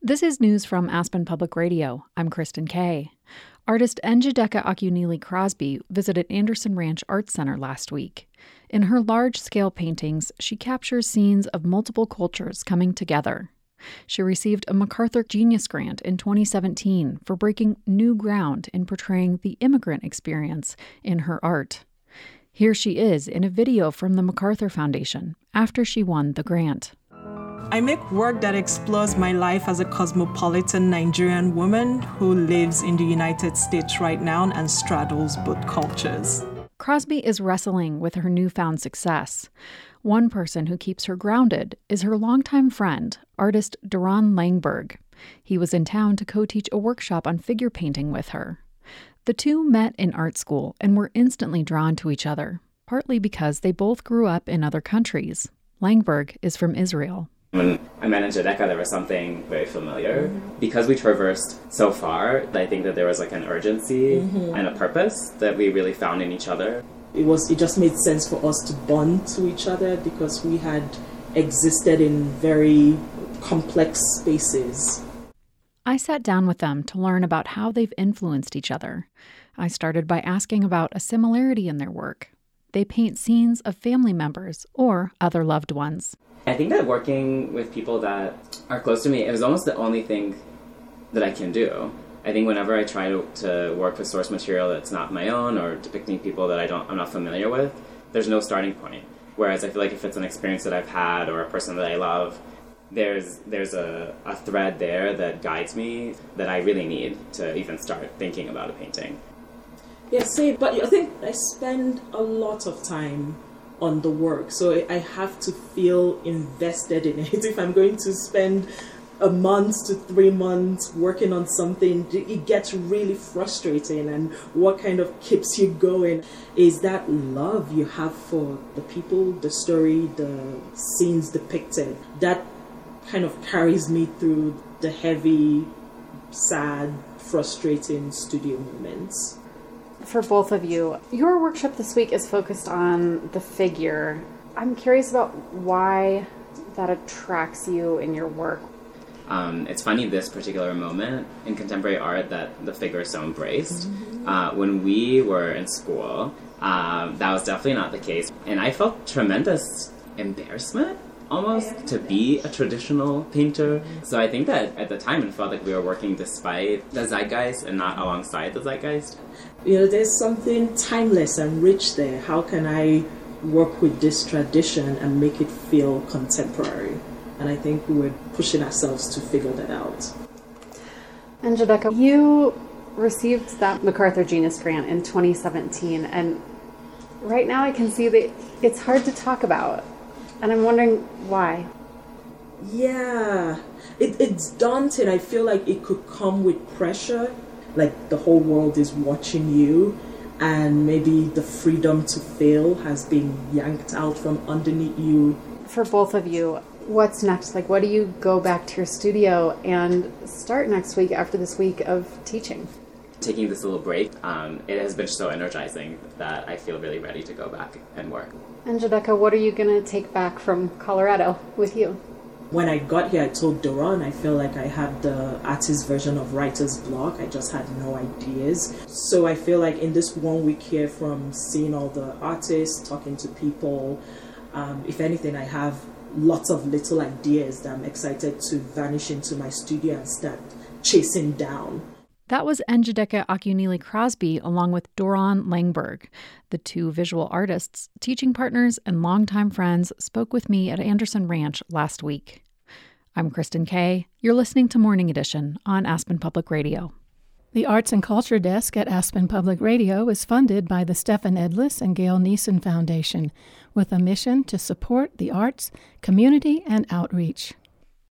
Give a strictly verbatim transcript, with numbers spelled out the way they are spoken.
This is news from Aspen Public Radio. I'm Kristen Kay. Artist Njideka Akunili Crosby visited Anderson Ranch Arts Center last week. In her large-scale paintings, she captures scenes of multiple cultures coming together. She received a MacArthur Genius Grant in twenty seventeen for breaking new ground in portraying the immigrant experience in her art. Here she is in a video from the MacArthur Foundation after she won the grant. I make work that explores my life as a cosmopolitan Nigerian woman who lives in the United States right now and straddles both cultures. Crosby is wrestling with her newfound success. One person who keeps her grounded is her longtime friend, artist Doron Langberg. He was in town to co-teach a workshop on figure painting with her. The two met in art school and were instantly drawn to each other, partly because they both grew up in other countries. Langberg is from Israel. When I met Njideka, there was something very familiar. Because we traversed so far, I think that there was like an urgency mm-hmm. and a purpose that we really found in each other. It was. It just made sense for us to bond to each other because we had existed in very complex spaces. I sat down with them to learn about how they've influenced each other. I started by asking about a similarity in their work. They paint scenes of family members or other loved ones. I think that working with people that are close to me is almost the only thing that I can do. I think whenever I try to, to work with source material that's not my own or depicting people that I don't, I'm not familiar with, there's no starting point. Whereas I feel like if it's an experience that I've had or a person that I love, there's there's a, a thread there that guides me that I really need to even start thinking about a painting. Yeah, same. But I think I spend a lot of time on the work, so I have to feel invested in it. If I'm going to spend a month to three months working on something, it gets really frustrating, and what kind of keeps you going is that love you have for the people, the story, the scenes depicted. That kind of carries me through the heavy, sad, frustrating studio moments. For both of you, your workshop this week is focused on the figure. I'm curious about why that attracts you in your work. Um, it's funny, this particular moment in contemporary art that the figure is so embraced. Mm-hmm. Uh, when we were in school, um, that was definitely not the case. And I felt tremendous embarrassment, almost, to be a traditional painter. So I think that at the time it felt like we were working despite the zeitgeist and not alongside the zeitgeist. You know, there's something timeless and rich there. How can I work with this tradition and make it feel contemporary? And I think we're pushing ourselves to figure that out. And Njideka, you received that MacArthur Genius Grant in twenty seventeen, and right now I can see that it's hard to talk about. And I'm wondering why. Yeah, it, it's daunting. I feel like it could come with pressure, like the whole world is watching you, and maybe the freedom to fail has been yanked out from underneath you. For both of you, what's next? Like, what do you go back to your studio and start next week after this week of teaching? Taking this little break, um, it has been so energizing that I feel really ready to go back and work. And Njideka, what are you going to take back from Colorado with you? When I got here, I told Doron I feel like I had the artist version of writer's block. I just had no ideas. So I feel like in this one week here, from seeing all the artists, talking to people, um, if anything, I have lots of little ideas that I'm excited to vanish into my studio and start chasing down. That was Njideka Akunili Crosby along with Doron Langberg. The two visual artists, teaching partners, and longtime friends spoke with me at Anderson Ranch last week. I'm Kristen Kay. You're listening to Morning Edition on Aspen Public Radio. The Arts and Culture Desk at Aspen Public Radio is funded by the Stephan Edlis and Gail Neeson Foundation with a mission to support the arts, community, and outreach.